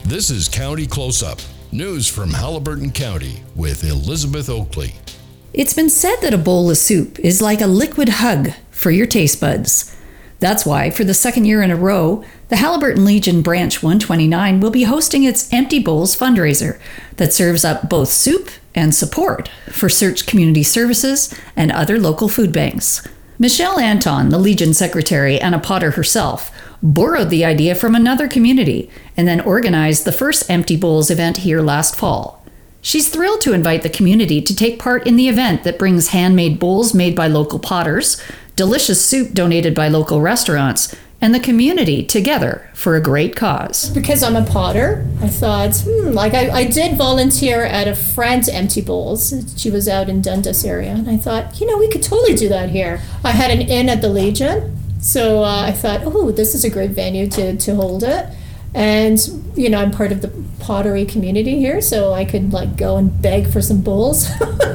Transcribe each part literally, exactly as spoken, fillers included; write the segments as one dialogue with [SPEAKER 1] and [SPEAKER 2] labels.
[SPEAKER 1] This is County Close-Up, news from Haliburton County with Elizabeth Oakley.
[SPEAKER 2] It's been said that a bowl of soup is like a liquid hug for your taste buds. That's why, for the second year in a row, the Haliburton Legion Branch one twenty-nine will be hosting its Empty Bowls fundraiser that serves up both soup and support for Search Community Services and other local food banks. Michelle Anton, the Legion secretary and a potter herself, borrowed the idea from another community and then organized the first Empty Bowls event here last fall. She's thrilled to invite the community to take part in the event that brings handmade bowls made by local potters, delicious soup donated by local restaurants, and the community together for a great cause.
[SPEAKER 3] Because I'm a potter, I thought, hmm, like I, I did volunteer at a friend's Empty Bowls. She was out in Dundas area, and I thought, you know, we could totally do that here. I had an inn at the Legion, so uh, I thought, oh, this is a great venue to, to hold it. And, you know, I'm part of the pottery community here, so I could, like, go and beg for some bowls.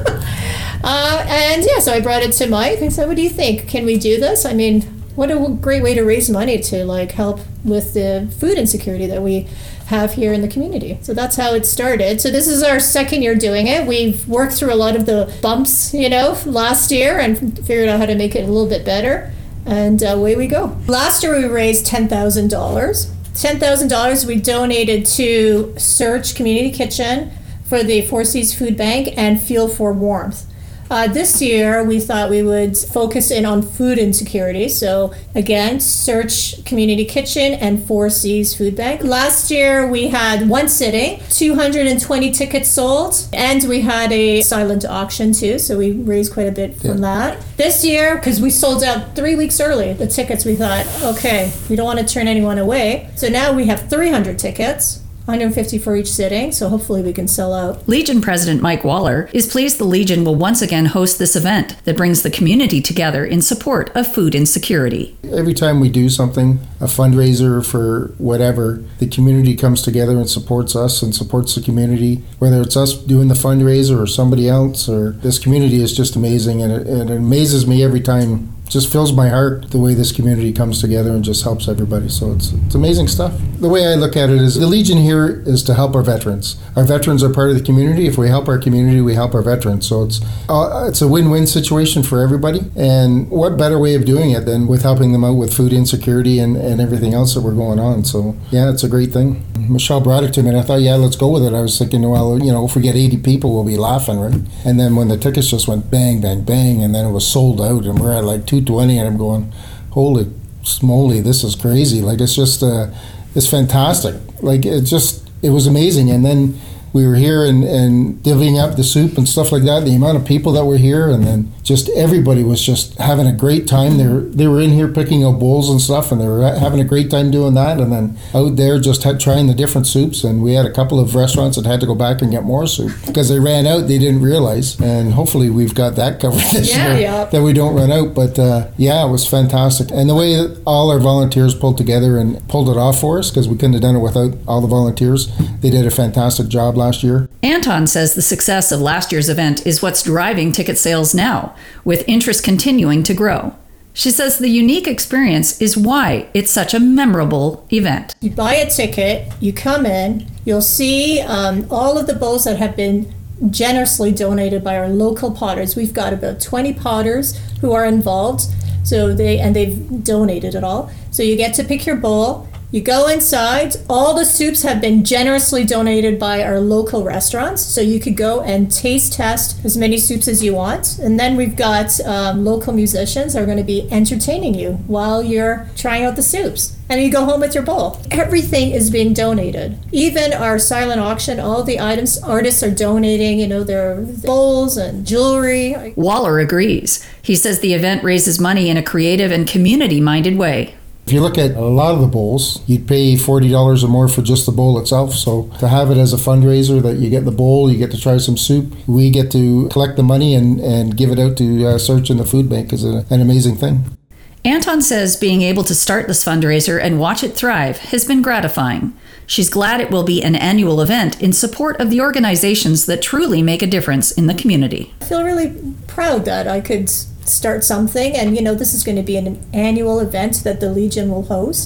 [SPEAKER 3] uh, and, yeah, so I brought it to Mike. I said, what do you think? Can we do this? I mean, what a great way to raise money to, like, help with the food insecurity that we have here in the community. So that's how it started. So this is our second year doing it. We've worked through a lot of the bumps, you know, last year and figured out how to make it a little bit better. And uh, away we go. Last year we raised ten thousand dollars. ten thousand dollars we donated to Search Community Kitchen for the Four Seas Food Bank and Feel for Warmth. Uh, this year, we thought we would focus in on food insecurity. So again, Search Community Kitchen and Four Seas Food Bank. Last year, we had one sitting, two hundred twenty tickets sold, and we had a silent auction too. So we raised quite a bit from yeah. that. This year, because we sold out three weeks early, the tickets, we thought, okay, we don't want to turn anyone away. So now we have three hundred tickets. one hundred fifty for each sitting, so hopefully we can sell out.
[SPEAKER 2] Legion President Mike Waller is pleased the Legion will once again host this event that brings the community together in support of food insecurity.
[SPEAKER 4] Every time we do something, a fundraiser for whatever, the community comes together and supports us and supports the community, whether it's us doing the fundraiser or somebody else, or this community is just amazing, and it, and it amazes me every time. Just fills my heart the way this community comes together and just helps everybody. So it's it's amazing stuff. The way I look at it is the Legion here is to help our veterans. Our veterans are part of the community. If we help our community, we help our veterans. So it's uh, it's a win-win situation for everybody. And what better way of doing it than with helping them out with food insecurity and, and everything else that we're going on. So yeah, it's a great thing. Michelle brought it to me and I thought, yeah, let's go with it. I was thinking, well, you know, if we get eighty people, we'll be laughing, right? And then when the tickets just went bang, bang, bang, and then it was sold out and we're at like two twenty, and I'm going, holy smoly, this is crazy. Like, it's just, uh, it's fantastic. Like, it just, it was amazing. And then we were here and, and divvying up the soup and stuff like that, the amount of people that were here, and then just everybody was just having a great time. They were, they were in here picking up bowls and stuff, and they were having a great time doing that, and then out there just had, trying the different soups, and we had a couple of restaurants that had to go back and get more soup because they ran out, they didn't realize, and hopefully we've got that covered this
[SPEAKER 3] yeah,
[SPEAKER 4] year,
[SPEAKER 3] yeah.
[SPEAKER 4] that we don't run out, but uh, yeah, it was fantastic. And the way that all our volunteers pulled together and pulled it off for us, because we couldn't have done it without all the volunteers, they did a fantastic job last year.
[SPEAKER 2] Anton says the success of last year's event is what's driving ticket sales now, with interest continuing to grow. She says the unique experience is why it's such a memorable event.
[SPEAKER 3] You buy a ticket, you come in, you'll see um, all of the bowls that have been generously donated by our local potters. We've got about twenty potters who are involved, so they and they've donated it all. So you get to pick your bowl. You go inside, all the soups have been generously donated by our local restaurants, so you could go and taste test as many soups as you want. And then we've got um, local musicians that are going to be entertaining you while you're trying out the soups. And you go home with your bowl. Everything is being donated. Even our silent auction, all the items, artists are donating, you know, their bowls and jewelry.
[SPEAKER 2] Waller agrees. He says the event raises money in a creative and community-minded way.
[SPEAKER 4] If you look at a lot of the bowls, you'd pay forty dollars or more for just the bowl itself. So to have it as a fundraiser, that you get the bowl, you get to try some soup, we get to collect the money and, and give it out to uh, Search in the Food Bank is a, an amazing thing.
[SPEAKER 2] Anton says being able to start this fundraiser and watch it thrive has been gratifying. She's glad it will be an annual event in support of the organizations that truly make a difference in the community.
[SPEAKER 3] I feel really proud that I could start something, and you know, this is going to be an annual event that the Legion will host.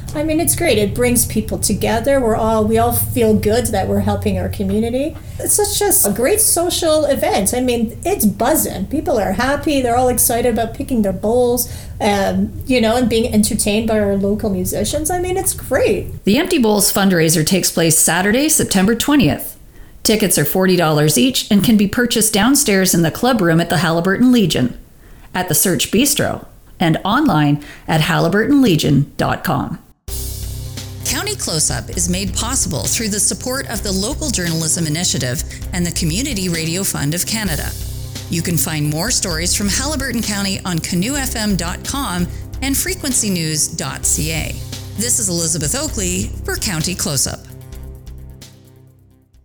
[SPEAKER 3] I mean, it's great. It brings people together. We're all we all feel good that we're helping our community. It's such just a great social event. I mean, it's buzzing. People are happy. They're all excited about picking their bowls, um, you know, and being entertained by our local musicians. I mean, it's great.
[SPEAKER 2] The Empty Bowls fundraiser takes place Saturday, September twentieth. Tickets are forty dollars each and can be purchased downstairs in the club room at the Haliburton Legion, at the Search Bistro, and online at Haliburton Legion dot com. County Close-Up is made possible through the support of the Local Journalism Initiative and the Community Radio Fund of Canada. You can find more stories from Haliburton County on canoe f m dot com and frequency news dot c a. This is Elizabeth Oakley for County Close-Up.